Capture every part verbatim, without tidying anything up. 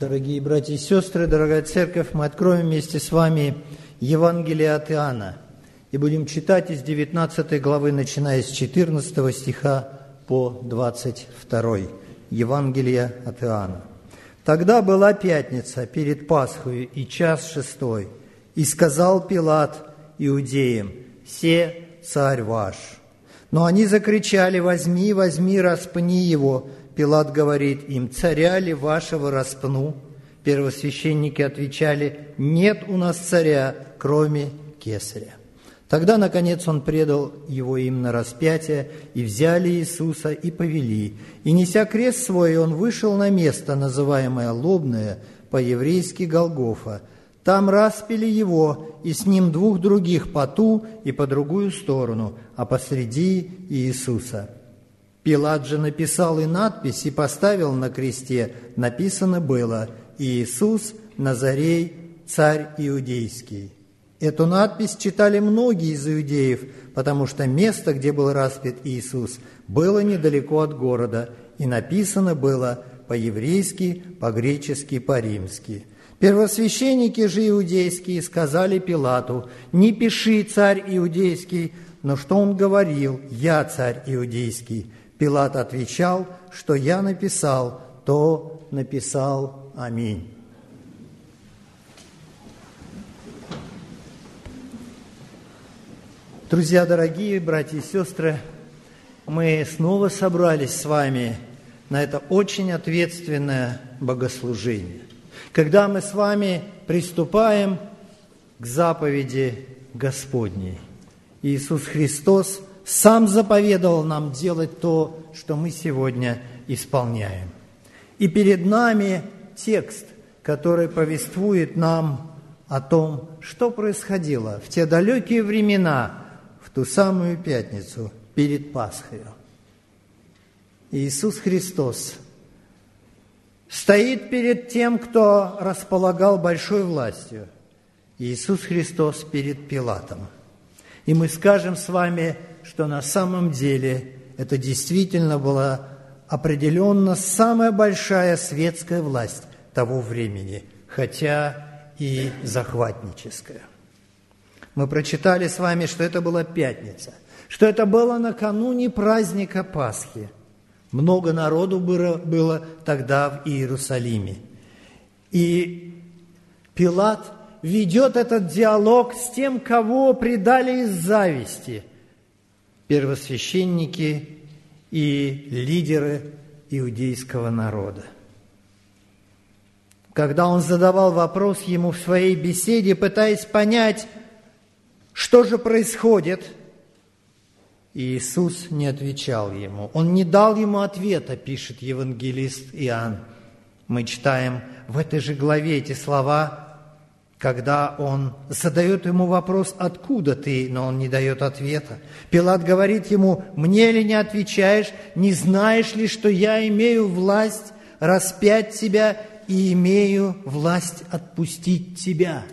Дорогие братья и сестры, дорогая церковь, мы откроем вместе с вами Евангелие от Иоанна и будем читать из девятнадцатой главы, начиная с четырнадцатого стиха по двадцать второй. Евангелие от Иоанна. «Тогда была пятница перед Пасхою и час шестой, и сказал Пилат иудеям: „Се царь ваш“. Но они закричали: „Возьми, возьми, распни его“. Пилат говорит им: „Царя ли вашего распну?“ Первосвященники отвечали: „Нет у нас царя, кроме Кесаря“. Тогда, наконец, он предал его им на распятие, и взяли Иисуса и повели. И, неся крест свой, он вышел на место, называемое Лобное, по-еврейски Голгофа. Там распяли его, и с ним двух других по ту и по другую сторону, а посреди Иисуса. Пилат же написал и надпись, и поставил на кресте. Написано было: «Иисус Назарей, царь иудейский». Эту надпись читали многие из иудеев, потому что место, где был распят Иисус, было недалеко от города, и написано было по-еврейски, по-гречески, по-римски. Первосвященники же иудейские сказали Пилату: „Не пиши, царь иудейский“, но что он говорил: „Я царь иудейский“. Пилат отвечал: „Что я написал, то написал. Аминь“. Друзья дорогие, братья и сестры, мы снова собрались с вами на это очень ответственное богослужение, когда мы с вами приступаем к заповеди Господней. Иисус Христос Сам заповедовал нам делать то, что мы сегодня исполняем. И перед нами текст, который повествует нам о том, что происходило в те далекие времена, в ту самую пятницу перед Пасхой. Иисус Христос стоит перед тем, кто располагал большой властью. Иисус Христос перед Пилатом. И мы скажем с вами, что на самом деле это действительно была определенно самая большая светская власть того времени, хотя и захватническая. Мы прочитали с вами, что это была пятница, что это было накануне праздника Пасхи. Много народу было, было тогда в Иерусалиме. И Пилат ведет этот диалог с тем, кого предали из зависти первосвященники и лидеры иудейского народа. Когда он задавал вопрос ему в своей беседе, пытаясь понять, что же происходит, Иисус не отвечал ему. Он не дал ему ответа, пишет евангелист Иоанн. Мы читаем в этой же главе эти слова, когда он задает ему вопрос: «Откуда ты?», но он не дает ответа. Пилат говорит ему: «Мне ли не отвечаешь? Не знаешь ли, что я имею власть распять тебя и имею власть отпустить тебя?»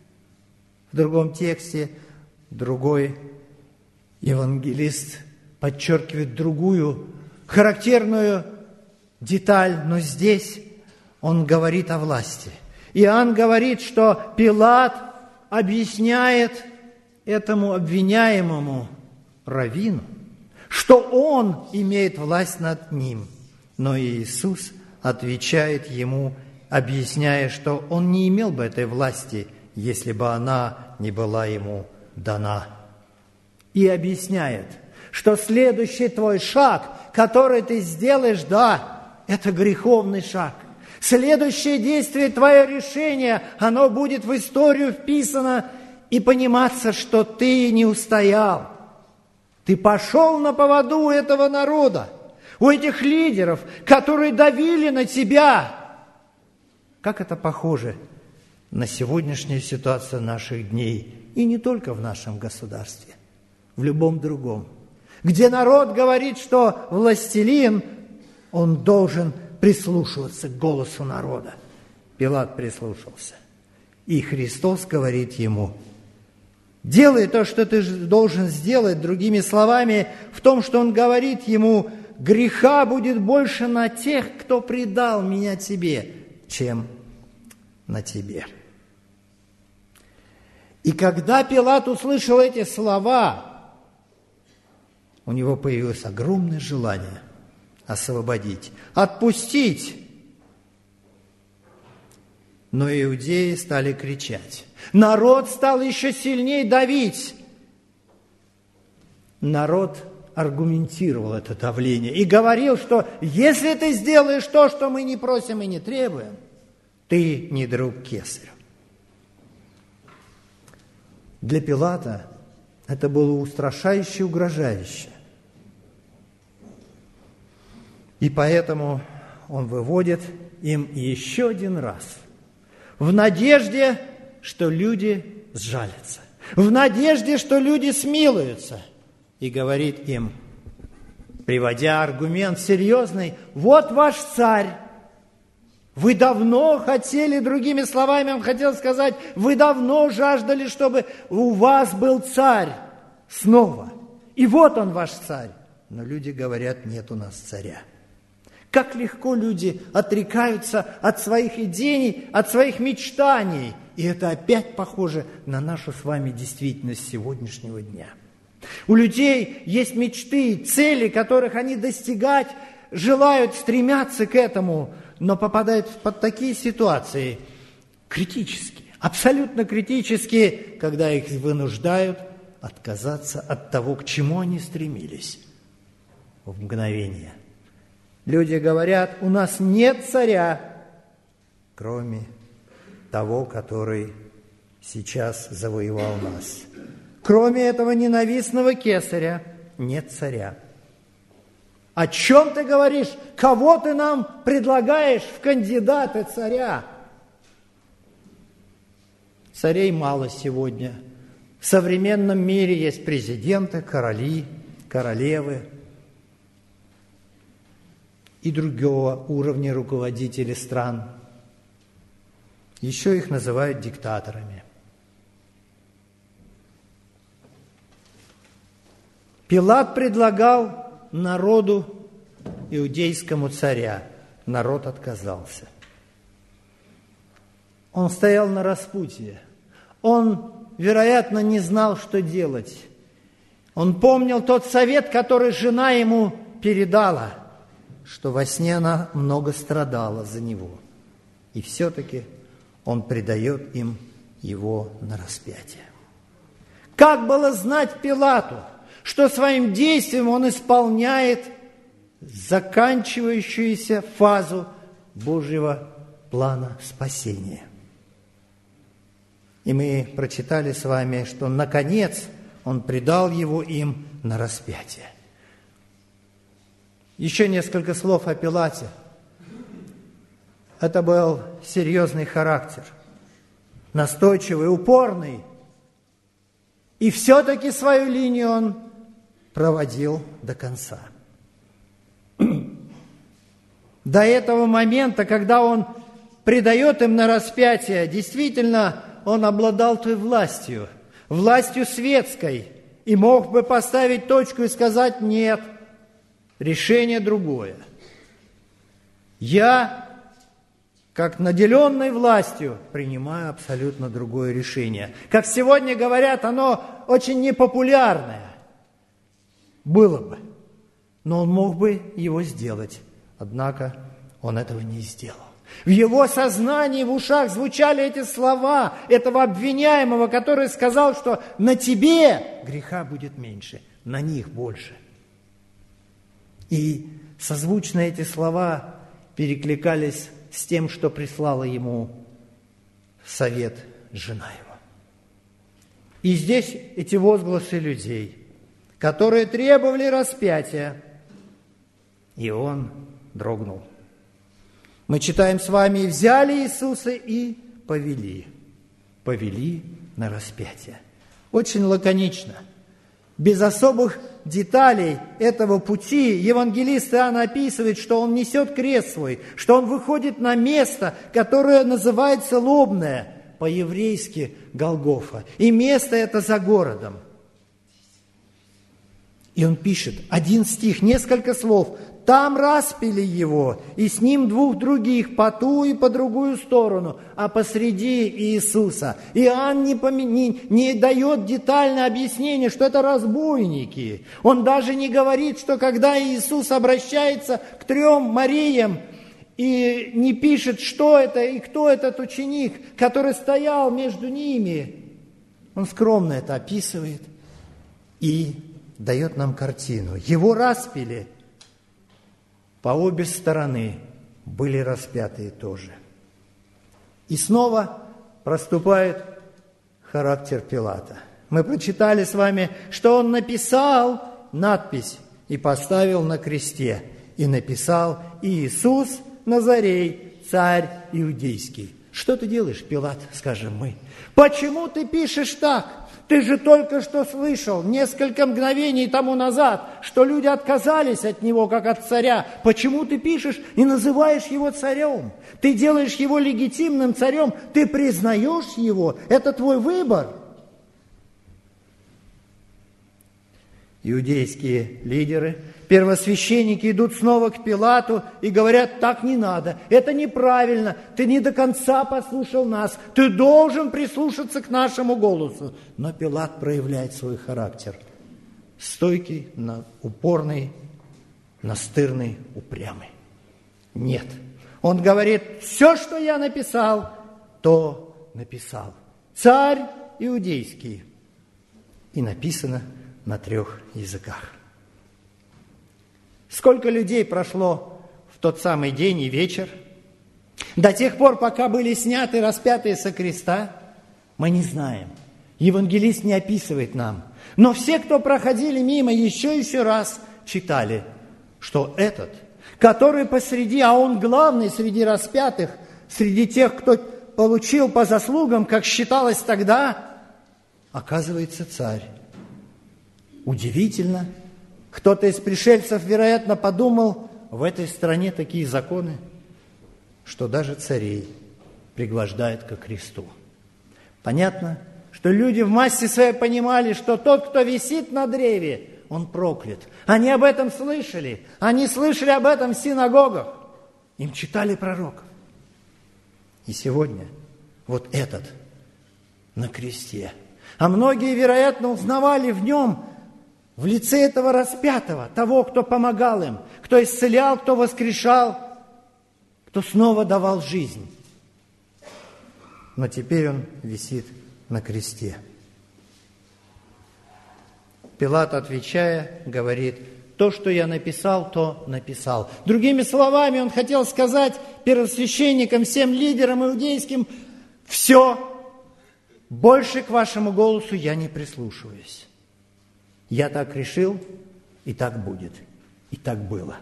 В другом тексте другой евангелист подчеркивает другую характерную деталь, но здесь он говорит о власти. Иоанн говорит, что Пилат объясняет этому обвиняемому раввину, что он имеет власть над ним. Но Иисус отвечает ему, объясняя, что он не имел бы этой власти, если бы она не была ему дана. И объясняет, что следующий твой шаг, который ты сделаешь, да, это греховный шаг. Следующее действие, твое решение, оно будет в историю вписано и пониматься, что ты не устоял. Ты пошел на поводу этого народа, у этих лидеров, которые давили на тебя. Как это похоже на сегодняшнюю ситуацию наших дней, и не только в нашем государстве, в любом другом, где народ говорит, что властелин, он должен прислушиваться к голосу народа. Пилат прислушался. И Христос говорит ему: делай то, что ты должен сделать. Другими словами, в том, что он говорит ему: греха будет больше на тех, кто предал меня тебе, чем на тебе». И когда Пилат услышал эти слова, у него появилось огромное желание освободить, отпустить. Но иудеи стали кричать. Народ стал еще сильнее давить. Народ аргументировал это давление и говорил, что если ты сделаешь то, что мы не просим и не требуем, ты не друг кесарю. Для Пилата это было устрашающе и угрожающе. И поэтому он выводит им еще один раз, в надежде, что люди сжалятся, в надежде, что люди смилуются, и говорит им, приводя аргумент серьезный: «Вот ваш царь. Вы давно хотели, другими словами, он хотел сказать, вы давно жаждали, чтобы у вас был царь снова. И вот он ваш царь». Но люди говорят: нет у нас царя. Как легко люди отрекаются от своих идей, от своих мечтаний. И это опять похоже на нашу с вами действительность сегодняшнего дня. У людей есть мечты, цели, которых они достигать желают, стремятся к этому, но попадают под такие ситуации критические, абсолютно критические, когда их вынуждают отказаться от того, к чему они стремились в мгновение. Люди говорят: у нас нет царя, кроме того, который сейчас завоевал нас. Кроме этого ненавистного кесаря нет царя. О чем ты говоришь? Кого ты нам предлагаешь в кандидаты царя? Царей мало сегодня. В современном мире есть президенты, короли, королевы и другого уровня руководители стран. Еще их называют диктаторами. Пилат предлагал народу иудейскому царя. Народ отказался. Он стоял на распутье. Он, вероятно, не знал, что делать. Он помнил тот совет, который жена ему передала, что во сне она много страдала за него. И все-таки он предает им его на распятие. Как было знать Пилату, что своим действием он исполняет заканчивающуюся фазу Божьего плана спасения? И мы прочитали с вами, что наконец он предал его им на распятие. Еще несколько слов о Пилате. Это был серьезный характер, настойчивый, упорный. И все-таки свою линию он проводил до конца. До этого момента, когда он предает им на распятие, действительно, он обладал той властью, властью светской, и мог бы поставить точку и сказать: нет, решение другое. Я, как наделенный властью, принимаю абсолютно другое решение. Как сегодня говорят, оно очень непопулярное. Было бы. Но он мог бы его сделать. Однако он этого не сделал. В его сознании, в ушах звучали эти слова этого обвиняемого, который сказал, что на тебе греха будет меньше, на них больше. И созвучно эти слова перекликались с тем, что прислала ему совет жена его. И здесь эти возгласы людей, которые требовали распятия, и он дрогнул. Мы читаем с вами: «И взяли Иисуса и повели». Повели на распятие. Очень лаконично. Без особых деталей этого пути евангелист Иоанн описывает, что он несет крест свой, что он выходит на место, которое называется Лобное, по-еврейски Голгофа. И место это за городом. И он пишет один стих, несколько слов. там распяли его, и с ним двух других по ту и по другую сторону, а посреди Иисуса. Иоанн не, поми... не, не дает детальное объяснение, что это разбойники. Он даже не говорит, что когда Иисус обращается к трем Мариям, и не пишет, что это и кто этот ученик, который стоял между ними. Он скромно это описывает и дает нам картину. Его распяли. По обе стороны были распятые тоже. И снова проступает характер Пилата. Мы прочитали с вами, что он написал надпись и поставил на кресте. И написал Иисус Назарей, царь иудейский. Что ты делаешь, Пилат, скажем мы? Почему ты пишешь так? Ты же только что слышал несколько мгновений тому назад, что люди отказались от него, как от царя. Почему ты пишешь и называешь его царем? Ты делаешь его легитимным царем, ты признаешь его, это твой выбор. Иудейские лидеры, первосвященники идут снова к Пилату и говорят: так не надо, это неправильно, ты не до конца послушал нас, ты должен прислушаться к нашему голосу. Но Пилат проявляет свой характер. Стойкий, упорный, настырный, упрямый. Нет. Он говорит: все, что я написал, то написал. Царь иудейский. И написано на трех языках. Сколько людей прошло в тот самый день и вечер, до тех пор, пока были сняты распятые со креста, мы не знаем. Евангелист не описывает нам. Но все, кто проходили мимо, еще и еще раз читали, что этот, который посреди, а он главный среди распятых, среди тех, кто получил по заслугам, как считалось тогда, оказывается царь. Удивительно. Кто-то из пришельцев, вероятно, подумал, в этой стране такие законы, что даже царей пригвождают ко кресту. Понятно, что люди в массе своей понимали, что тот, кто висит на древе, он проклят. Они об этом слышали. Они слышали об этом в синагогах. Им читали пророков. И сегодня вот этот на кресте. А многие, вероятно, узнавали в нем, в лице этого распятого, того, кто помогал им, кто исцелял, кто воскрешал, кто снова давал жизнь. Но теперь он висит на кресте. Пилат, отвечая, говорит: то, что я написал, то написал. Другими словами, он хотел сказать первосвященникам, всем лидерам иудейским: все, больше к вашему голосу я не прислушиваюсь. Я так решил, и так будет, и так было.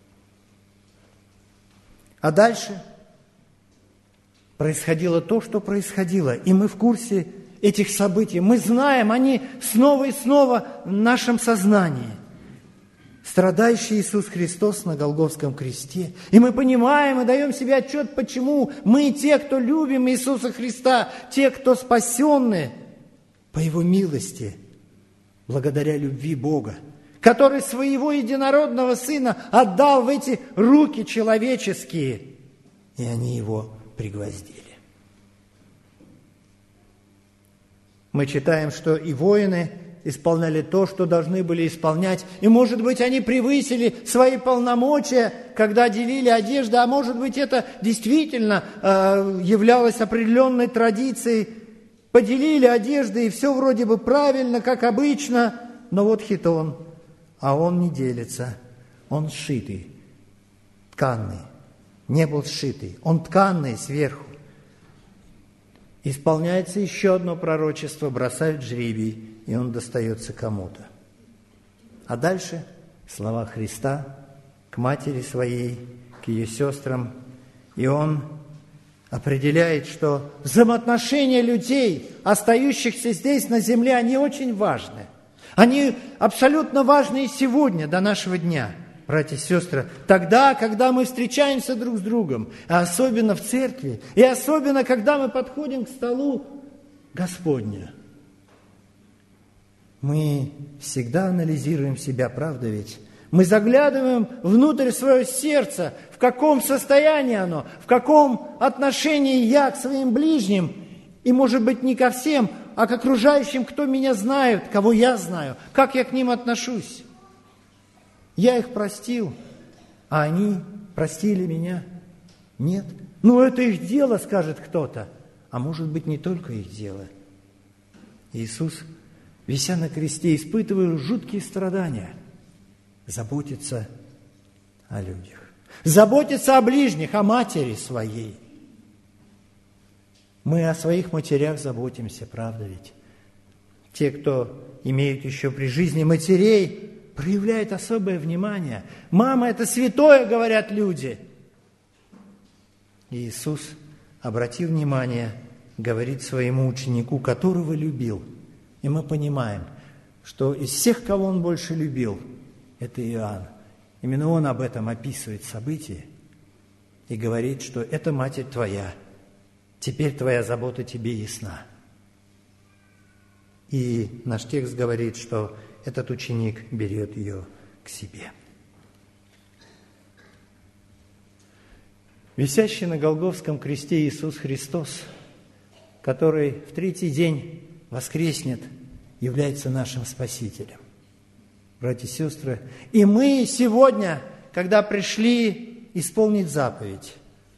А дальше происходило то, что происходило, и мы в курсе этих событий. Мы знаем, они снова и снова в нашем сознании. Страдающий Иисус Христос на Голгофском кресте. И мы понимаем и даем себе отчет, почему мы, те, кто любим Иисуса Христа, те, кто спасенны по Его милости, благодаря любви Бога, который своего единородного Сына отдал в эти руки человеческие, и они Его пригвоздили. Мы читаем, что и воины исполняли то, что должны были исполнять, и, может быть, они превысили свои полномочия, когда делили одежды, а может быть, это действительно э, являлось определенной традицией. Поделили одежды, и все вроде бы правильно, как обычно, но вот хитон, а он не делится, он сшитый, тканный, не был сшитый, он тканный сверху. Исполняется еще одно пророчество, бросают жребий, и он достается кому-то. А дальше слова Христа к матери своей, к ее сестрам, и он определяет, что взаимоотношения людей, остающихся здесь на земле, они очень важны. Они абсолютно важны и сегодня, до нашего дня, братья и сестры. Тогда, когда мы встречаемся друг с другом, а особенно в церкви, и особенно, когда мы подходим к столу Господню, мы всегда анализируем себя, правда ведь? Мы заглядываем внутрь своего сердца, в каком состоянии оно, в каком отношении я к своим ближним, и, может быть, не ко всем, а к окружающим, кто меня знает, кого я знаю, как я к ним отношусь. Я их простил, а они простили меня? Нет. Ну, это их дело, скажет кто-то. А может быть, не только их дело. Иисус, вися на кресте, испытывая жуткие страдания, заботится о людях. Заботится о ближних, о матери своей. Мы о своих матерях заботимся, правда ведь? Те, кто имеют еще при жизни матерей, проявляют особое внимание. Мама – это святое, говорят люди. И Иисус обратил внимание, говорит своему ученику, которого любил. И мы понимаем, что из всех, кого он больше любил, это Иоанн. Именно он об этом описывает события и говорит, что это матерь твоя. Теперь твоя забота тебе ясна. И наш текст говорит, что этот ученик берет ее к себе. Висящий на Голгофском кресте Иисус Христос, который в третий день воскреснет, является нашим Спасителем. Братья и сестры, и мы сегодня, когда пришли исполнить заповедь,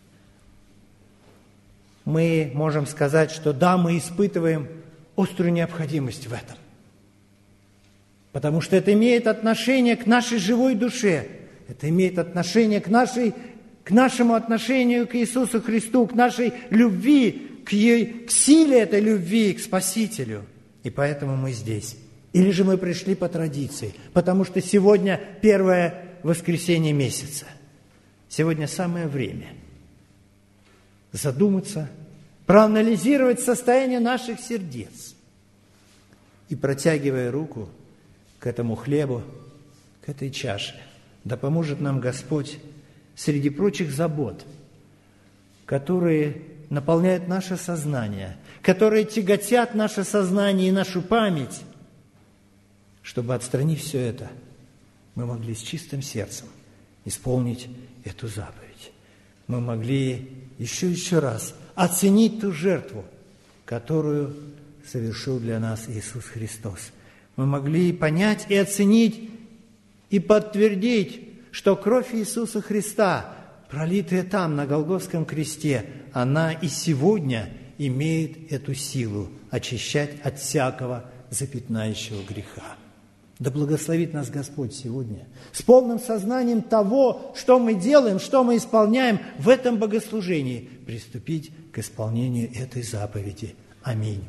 мы можем сказать, что да, мы испытываем острую необходимость в этом. Потому что это имеет отношение к нашей живой душе. Это имеет отношение к, нашей, к нашему отношению к Иисусу Христу, к нашей любви, к, ей, к силе этой любви, к Спасителю. И поэтому мы здесь. Или же мы пришли по традиции, потому что сегодня первое воскресенье месяца. Сегодня самое время задуматься, проанализировать состояние наших сердец и, протягивая руку к этому хлебу, к этой чаше, да поможет нам Господь среди прочих забот, которые наполняют наше сознание, которые тяготят наше сознание и нашу память, чтобы, отстранив все это, мы могли с чистым сердцем исполнить эту заповедь. Мы могли еще еще раз оценить ту жертву, которую совершил для нас Иисус Христос. Мы могли понять и оценить, и подтвердить, что кровь Иисуса Христа, пролитая там, на Голгофском кресте, она и сегодня имеет эту силу очищать от всякого запятнающего греха. Да благословит нас Господь сегодня с полным сознанием того, что мы делаем, что мы исполняем в этом богослужении, приступить к исполнению этой заповеди. Аминь.